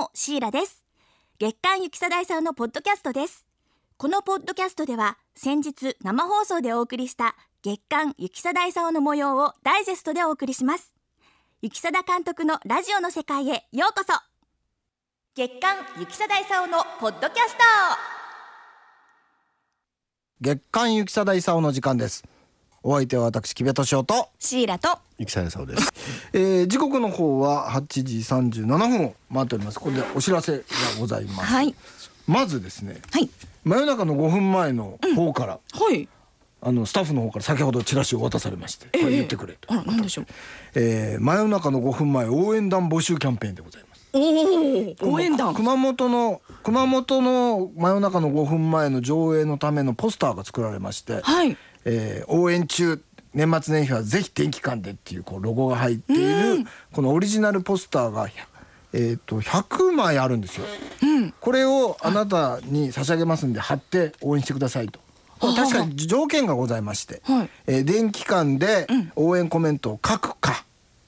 もシーラです。月刊ゆきさだいさんのポッドキャストです。このポッドキャストでは先日生放送でお送りした月刊ゆきさだいさんの模様をダイジェストでお送りします。ゆきさだ監督のラジオの世界へようこそ。月刊ゆきさだいさんのポッドキャスト。 月刊ゆきさだいさおの時間です。お相手は私木部敏夫とシーラとゆきさだいさおです。 時刻の方は8時37分を回っております。これでお知らせがございます、 はい、 まずですね、 はい、 真夜中の5分前の方から、 はい、 スタッフの方から先ほどチラシを渡されまして、これ言ってくれと、 何でしょう。 真夜中の5分前応援団募集キャンペーンでございます。 応援団。 熊本の真夜中の5分前の上映のためのポスターが作られまして、 はい、 応援中年末年始はぜひ電気館でっていうロゴが入っているこのオリジナルポスターが100枚あるんですよ、これをあなたに差し上げますんで貼って応援してくださいと。確かに条件がございまして、電気館で応援コメントを書くか、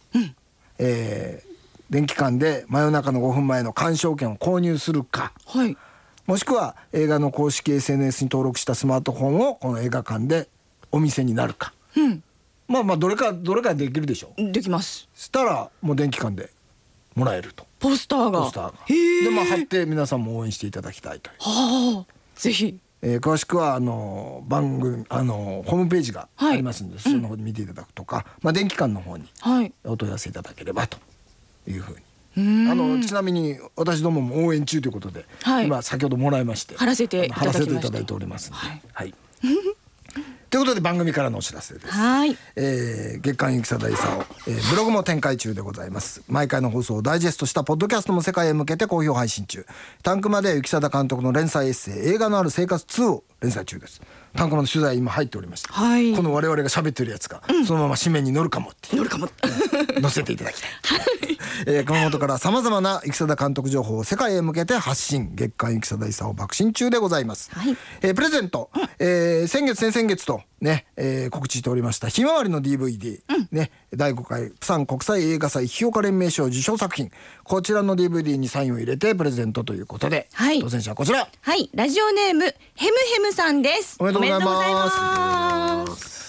電気館で真夜中の5分前の鑑賞券を購入するか、もしくは映画の公式 SNS に登録したスマートフォンをこの映画館でお店になるか、まあどれかできるでしょう。 できます。 したらもう電気館でもらえると。 ポスターがで貼って皆さんも応援していただきたいという。 ぜひ、 詳しくは番組ホームページがありますんで、その方で見ていただくとか、電気館の方にお問い合わせいただければというふうに。ちなみに私どもも応援中ということで、今先ほどもらいまして貼らせていただいておりますので、ということで番組からのお知らせです。月刊ゆきさだいさお、ブログも展開中でございます。毎回の放送をダイジェストしたポッドキャストも世界へ向けて好評配信中。タンクマでゆきさだ監督の連載エッセイ映画のある生活2を連載中です。タンクマの取材今入っておりました、この我々が喋ってるやつが、そのまま紙面に載るかもって載せていただきたい、熊本からさまざまなゆきさだ監督情報を世界へ向けて発信。月刊ゆきさだいさお爆心中でございます、プレゼント、先々月とね、告知しておりましたひまわりの DVD、第5回プサン国際映画祭日岡連盟賞受賞作品、こちらの DVD にサインを入れてプレゼントということで、当選者はこちら、 ラジオネームヘムヘムさんです。 おめでとうございます。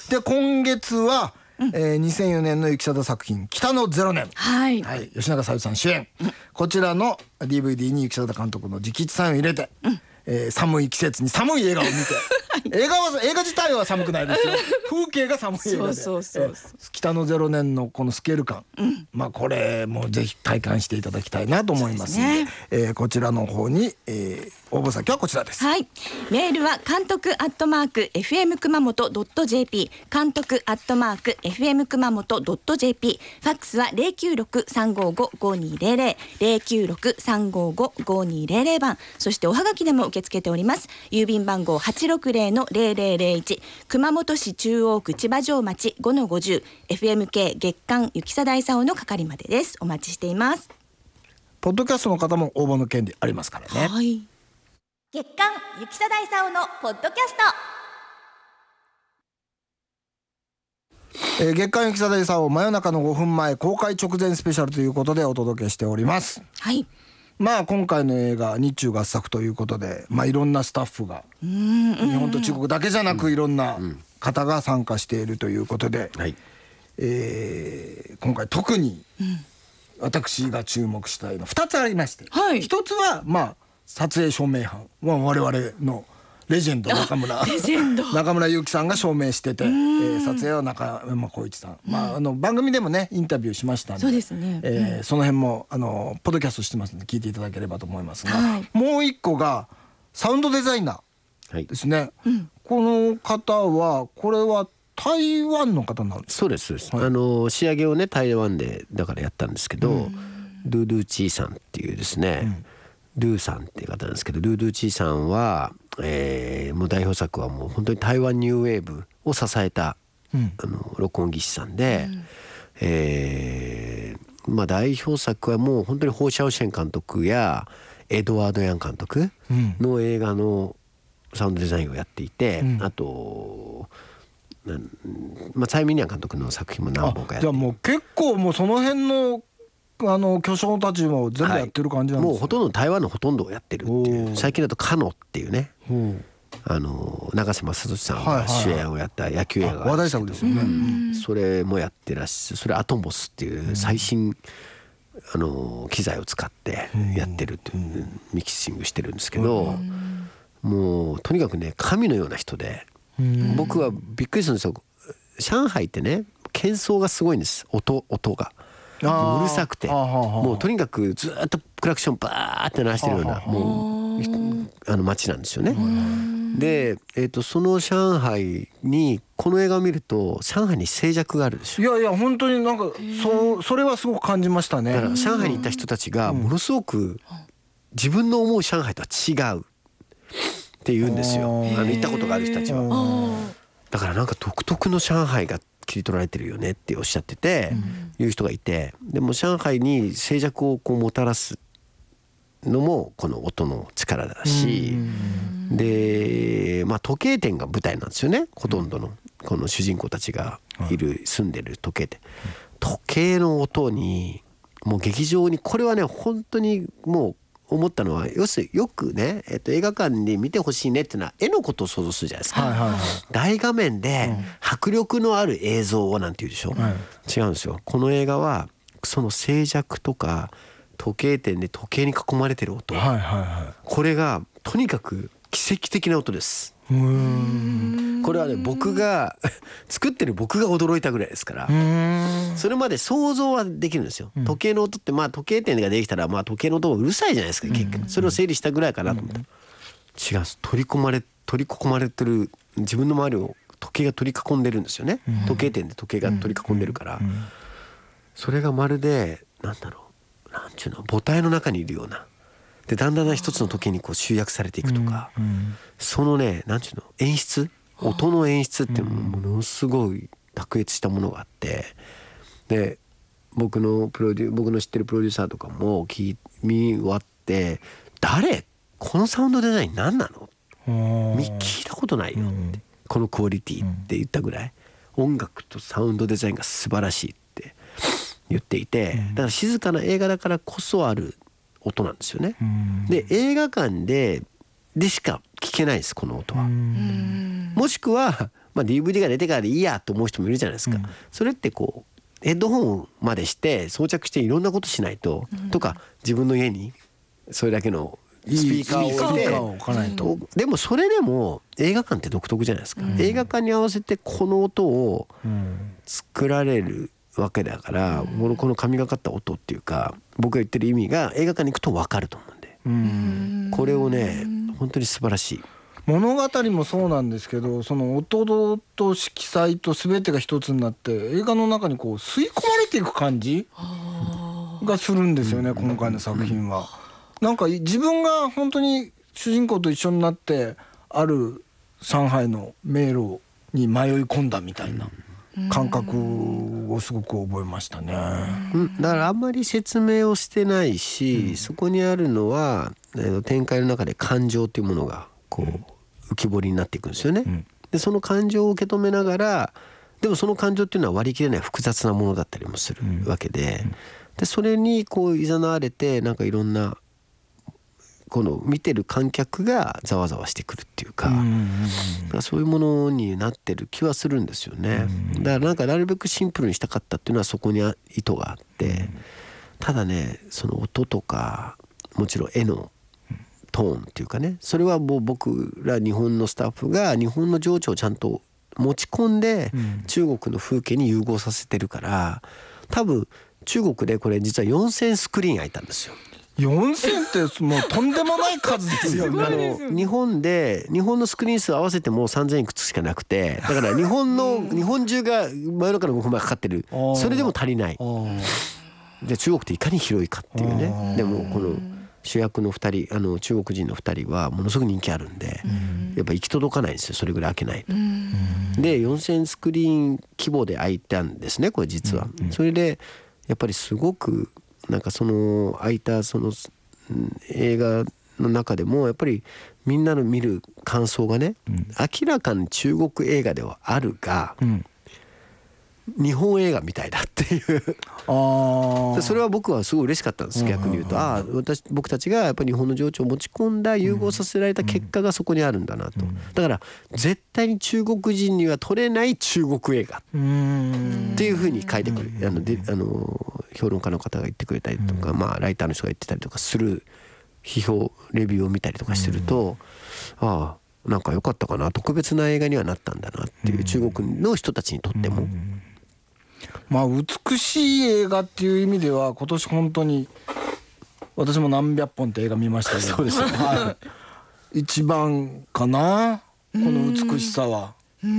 で今月は、2004年のゆきさだ作品北の0年、吉永小百合さん主演、こちらの DVD にゆきさだ監督の直筆サインを入れて、寒い季節に寒い映画を見て映画自体は寒くないですよ風景が寒い映画で、北の0年のこのスケール感、これもぜひ体感していただきたいなと思いますので、こちらの方に、応募先はこちらです。 メールは監督@fm 熊本 .jp 監督@fm 熊本 .jp、 ファックスは 096-355-5200 096-355-5200 番、そしておはがきでも受け付けております。郵便番号 860-0001 熊本市中央区千葉城町 5-50 FMK 月刊ゆきさだいさおの係までです。お待ちしています。 ポッドキャストの方も応募の権利ありますからね。 月刊ゆきさだいさおのポッドキャスト、月刊ゆきさだいさお真夜中の5分前公開直前スペシャルということでお届けしております。今回の映画日中合作ということで、いろんなスタッフが日本と中国だけじゃなくいろんな方が参加しているということで、今回特に私が注目したいの2つありまして、1つは撮影証明班、我々のレジェンド中村祐樹さんが証明してて、撮影は中山浩一さん、番組でもねインタビューしましたんで、その辺もポッドキャストしてますので聞いていただければと思いますが、もう一個がサウンドデザイナーですね、この方はこれは台湾の方なんですか？ そうです、仕上げをね台湾でだからやったんですけど、ドゥドゥチーさんっていうですね、ドゥさんっていう方なんですけど、ドゥドゥチーさんは、もう代表作はもう本当に台湾ニューウェーブを支えた、録音技師さんで、代表作はもう本当にホー・シャオシェン監督やエドワード・ヤン監督の映画のサウンドデザインをやっていて、あとツァイ・ミニャン監督の作品も何本かやっていて、 じゃあもう結構もうその辺の巨匠たちも全部やってる感じなんですね。 もうほとんど台湾のほとんどをやってるっていう。最近だとカノっていうね、長瀬正敏さんが主演をやった野球映画が話題作ですよね。 それもやってらっしゃる。それアトモスっていう最新機材を使ってやってるっていうミキシングしてるんですけど、もうとにかくね神のような人で、僕はびっくりするんですよ。上海ってね喧騒がすごいんです。音がうるさくて、もうとにかくずっとクラクションバーって鳴らしてるようなもう街なんですよね。で、その上海にこの映画を見ると上海に静寂があるでしょ。 いや本当になんかそれはすごく感じましたね。 だから上海に行った人たちがものすごく自分の思う上海とは違うって言うんですよ。行ったことがある人たちは。だからなんか独特の上海が切り取られてるよねっておっしゃってて、いう人がいて、でも上海に静寂をこうもたらすのもこの音の力だし、で、時計店が舞台なんですよね。ほとんどのこの主人公たちが住んでる時計店、時計の音にもう劇場に、これはね本当にもう思ったのは、要するによくね、映画館で見てほしいねっていうのは絵のことを想像するじゃないですか、大画面で迫力のある映像をなんて言うでしょ、違うんですよ。この映画はその静寂とか時計店で時計に囲まれてる音、これがとにかく奇跡的な音です。これはね僕が作ってる僕が驚いたぐらいですから、それまで想像はできるんですよ。時計の音って時計店ができたら時計の音もうるさいじゃないですか結局。それを整理したぐらいかなと思ったら、違う、取り囲まれてる、自分の周りを時計が取り囲んでるんですよね。時計店で時計が取り囲んでるから、それがまるでなんていうの、母体の中にいるようなで、だんだん一つの時計にこう集約されていくとか、そのねなんていうの、演出、音の演出っていうのもものすごい卓越したものがあって、で僕の知ってるプロデューサーとかも見終わって「誰このサウンドデザイン何なの？聞いたことないよ」って、このクオリティって言ったぐらい音楽とサウンドデザインが素晴らしいって言っていて、だから静かな映画だからこそある音なんですよね。で映画館でしか聞けないです、この音は。もしくは、DVD が出てからでいいやと思う人もいるじゃないですか。それってこうヘッドホンまでして装着していろんなことしないと、とか自分の家にそれだけのスピーカーを置かないと。でもそれでも映画館って独特じゃないですか。映画館に合わせてこの音を作られるわけだから、この神がかった音っていうか、僕が言ってる意味が映画館に行くと分かると思うんで、これをね本当に素晴らしい。 物語もそうなんですけど、その音と色彩と全てが一つになって映画の中にこう吸い込まれていく感じがするんですよね、今回の作品は。なんか自分が本当に主人公と一緒になってある上海の迷路に迷い込んだみたいな感覚をすごく覚えましたね。 だからあんまり説明をしてないし、そこにあるのは展開の中で感情というものがこう浮き彫りになっていくんですよね。でその感情を受け止めながら、でもその感情っていうのは割り切れない複雑なものだったりもするわけで、それにこう誘われてなんかいろんなこの見てる観客がざわざわしてくるっていうか、そういうものになってる気はするんですよね。だからなんかなるべくシンプルにしたかったっていうのはそこに意図があって、ただねその音とかもちろん絵のトーンっていうかね、それはもう僕ら日本のスタッフが日本の情緒をちゃんと持ち込んで中国の風景に融合させてるから、多分中国でこれ実は4000スクリーン開いたんですよ。 4000ってもうとんでもない数ですよね。 日本のスクリーン数合わせても3000いくつしかなくて、だから日本中が真夜中の5分前かかってる。それでも足りない。で中国っていかに広いかっていうね。でもこの主役の2人中国人の2人はものすごく人気あるんで、やっぱ行き届かないんですよ、それぐらい開けないと。で4000スクリーン規模で開いたんですね、これ実は。それでやっぱりすごくなんかその開いたその映画の中でもやっぱりみんなの見る感想がね、明らかに中国映画ではあるが、 日本映画みたいだっていうそれは僕はすごい嬉しかったんです。逆に言うと僕たちがやっぱり日本の情緒を持ち込んだ融合させられた結果がそこにあるんだなと。だから絶対に中国人には撮れない中国映画っていうふうに書いてくる評論家の方が言ってくれたりとか、ライターの人が言ってたりとかする批評レビューを見たりとかしてると、なんか良かったかな、特別な映画にはなったんだなっていう、中国の人たちにとっても。 美しい映画っていう意味では今年本当に私も何百本って映画見ましたけど、 そうですね、 一番かな、この美しさは。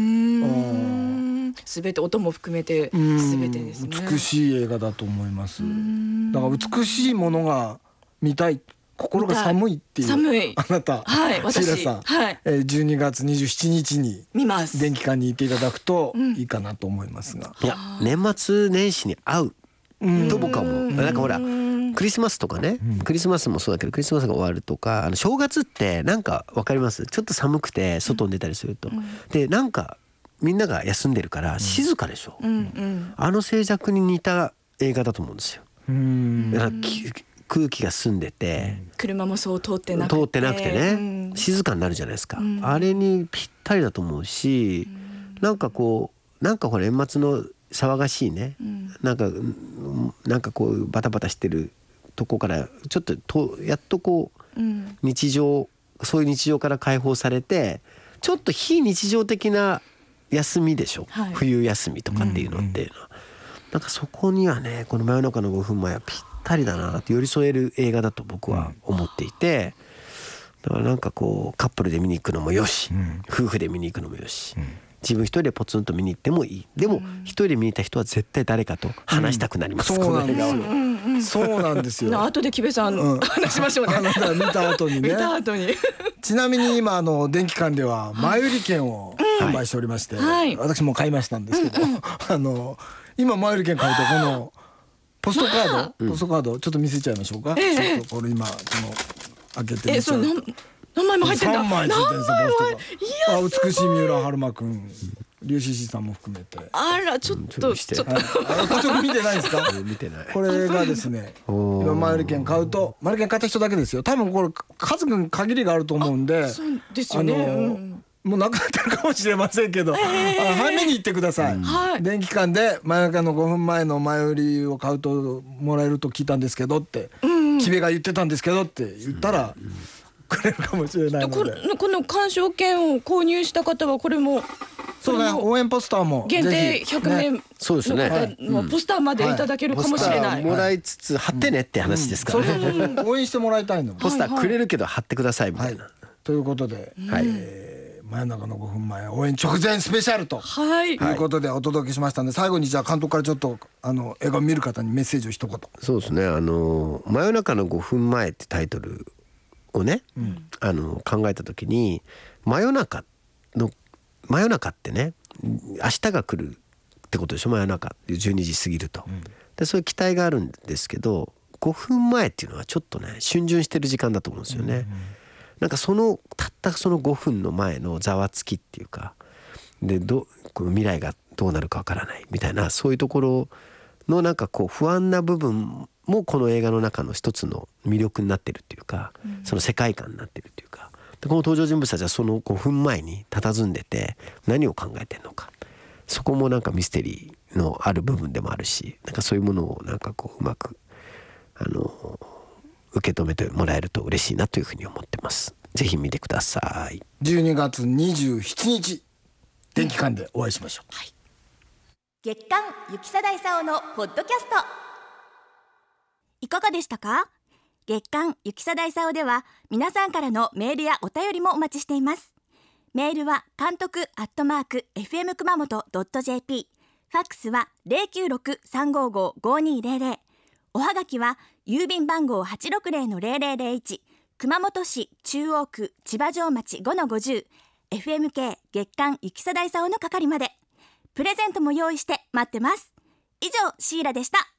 全て音も含めて全てですね。 美しい映画だと思います。だから美しいものが見たい、心が寒いっていうあなた、シーラさん、12月27日に電気館に行っていただくといいかなと思いますが、 いや年末年始に合うと僕は思う。なんかほらクリスマスとかね、クリスマスもそうだけど、クリスマスが終わるとか正月ってなんかわかります？ちょっと寒くて外に出たりすると、でなんかみんなが休んでるから静かでしょ、あの静寂に似た映画だと思うんですよ。だから空気が澄んでて、 車もそう通ってなくてね、静かになるじゃないですか、あれにぴったりだと思うし、なんかほら年末の騒がしいね、なんかこうバタバタしてるとこからちょっとやっとこう、日常、そういう日常から解放されて、ちょっと非日常的な休みでしょ、冬休みとかっていうのって、なんかそこにはね、この真夜中の5分前はぴったりだなって寄り添える映画だと僕は思っていて、だからなんかこうカップルで見に行くのもよし、夫婦で見に行くのもよし、自分一人でポツンと見に行ってもいい。でも一人で見に行った人は絶対誰かと話したくなります、この映画は。 そうなんですよ。 後で木部さん、話しましょうね。 あなた見た後にね。 見た後に。 ちなみに今電気館では前売り券を販売しておりまして、私も買いましたんですけど、今前売り券買うとこのポストカードちょっと見せちゃいましょうか。ちょっとこれ今開けてみちゃう。 何枚も入ってんだ。 3枚ついてるんですよ、ポストが。美しい三浦春馬くん、リュウシーシーさんも含めて。 あら、ちょっとこっち見てないですか？ 見てない。 これがですね、今前売り券買うと、前売り券買った人だけですよ。多分これ数が限りがあると思うんで、 そうですよね。 もうなくなってるかもしれませんけど、早めに行ってください。電気館で真夜中の5分前の前売りを買うともらえると聞いたんですけどって、木部が言ってたんですけどって言ったらくれるかもしれないので、 この鑑賞券を購入した方はこれもそうね、応援ポスターも限定100名の方のポスターまでいただけるかもしれない。 もらいつつ貼ってねって話ですからね。 応援してもらいたいの。 ポスターくれるけど貼ってくださいみたいな。 ということで、真夜中の5分前応援直前スペシャルということでお届けしましたので、最後にじゃあ監督からちょっと映画を見る方にメッセージを一言。 そうですね、真夜中の5分前ってタイトルをね、考えた時に真夜中ってね、明日が来るってことでしょ。真夜中って12時過ぎると、でそういう期待があるんですけど、5分前っていうのはちょっとね逡巡してる時間だと思うんですよね。なんかたったその5分の前のざわつきっていうかで、この未来がどうなるかわからないみたいな、そういうところのなんかこう不安な部分もこの映画の中の一つの魅力になってるっていうか、その世界観になってるっていうか、でこの登場人物たちはその5分前に佇んでて何を考えてるのか、そこもなんかミステリーのある部分でもあるし、なんかそういうものをなんかこううまく受け止めてもらえると嬉しいなというふうに思ってます。ぜひ見てください。 12月27日電気館でお会いしましょう。 月刊雪貞勲のポッドキャストいかがでしたか？月刊雪貞勲では皆さんからのメールやお便りもお待ちしています。メールは監督@fm 熊本.jp、 ファックスは 096-355-5200、 おはがきは郵便番号 860-0001、 熊本市中央区千葉城町 5-50、 FMK 月刊雪貞勲の係まで。プレゼントも用意して待ってます。以上、シーラでした。